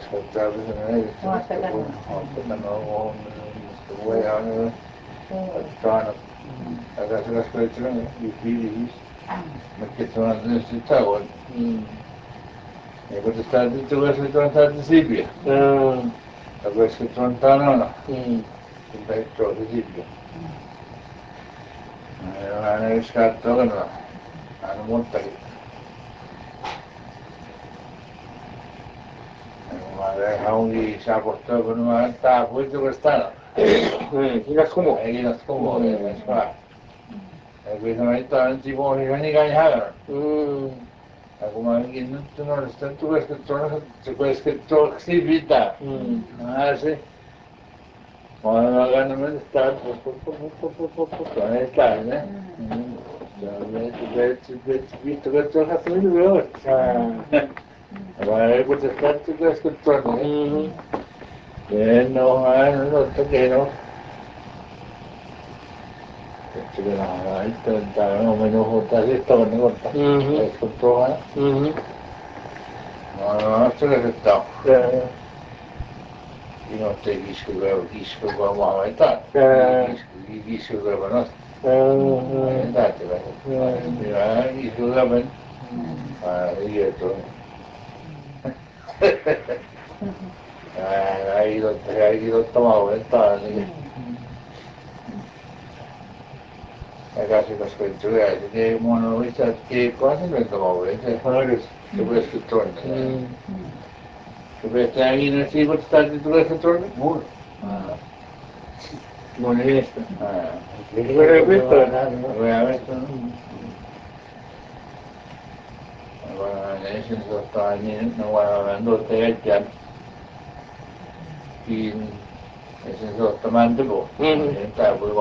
Ascoltarvi aspettano adesso l'ascoltazione i figli perché sono all'università e quando sta tutto questo è tornato Sibia da questo lontano il vecchio di Sibia non hanno riscatto no hanno molta ma hangi sa portato con una tappa quest'anno Hina scomodo. Hina scomodo e questo marito non si può mica haga como alguien no está tu escritor se puede escritor sí vita sí cuando gana me está con esta visto que tú has tenido agora eu estar tu escritor no que no no menos otra esto no corta escritor no esto es esto you know, te gishko mama ita. Gishko banas. Ita te ba. Ya gishko ban. Iya to. Ahí lo tomaba ita ni. Acá se las culturas de mono vista que cosas me tomaba ita. Flores que ves que torna. Que ves ahí no se va a estar de tu ese torna. Non è visto. Questo nation sono non guardando te in nation sono mandibo sta poi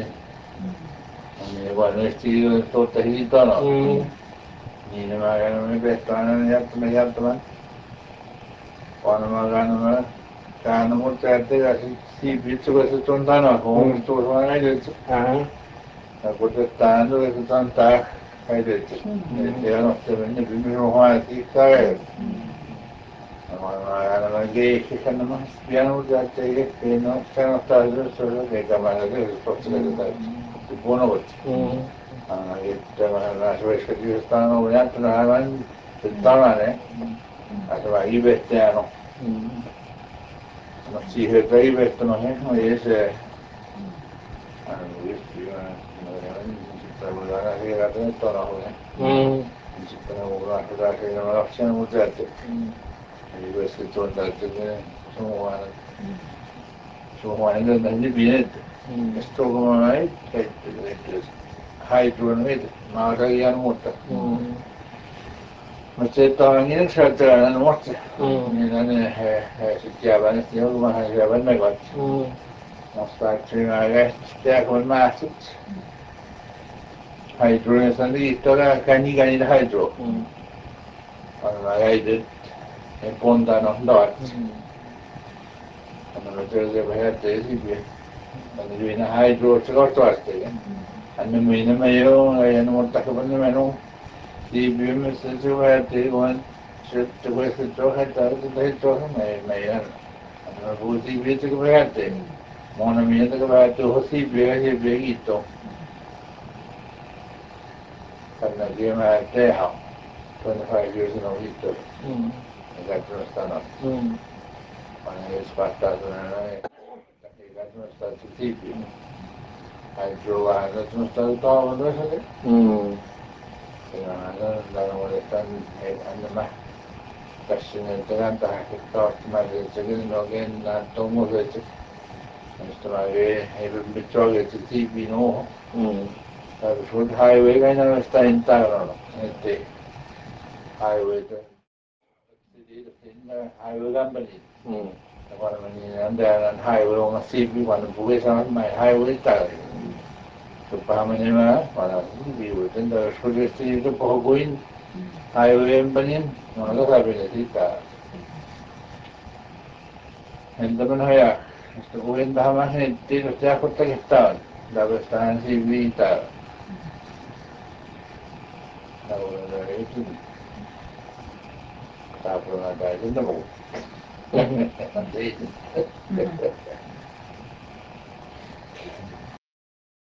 quando stile tutto hito no ni magari non mi pescano ne altro quando magari hanno molte altre si visto questo tontano come sto hai detto portando questo tanta hai detto e erano sempre primo qua si sai ma che hanno ma spiano da te che non stanno stando solo che camminare che forse che da buono volta che la sua che stanno guardando non hanno tentare allora i vestiano no si he vestano no ese visto la sera dentro no si però la che non la facciamo certo di questo tornato che sono guardando da viene sto come mai che hydro ma che hanno molto ma c'è tagline c'è la morte non si chiama ne stiamo come si chiama ne guarda non sta c'è con massimo hydro ne sta lì tutta cani da hydro magari e pondano dort quando vedete vedete si quando viene hydro c'è l'ortoste hanno meno meglio e hanno molta che vanno meno di più mi sta giù vedete con c'è questo gioco da gioco ma hanno avuto i veti che vedete buona mia che vedete così begito quando viene a terra 25 years in a week e that non stanno quando è spartato non sta tutti hai trovato non sta tutto adesso e non andano molestando e hanno ma persone durante che torto ma del secondo che non tomo che questo magari è il migliore tutti no per sul highway che non sta interno e highway highway company quando andare al highway una CP quando pure sono mai highway tale che pahamanya quando vivo tenda sugesti itu pohoguin highway company mana sabi na sita hendaman haya isto uin bahama hindi no siya ko tagistan dapat tahan CP ta dapat itu tapos na dahil na mo Sí.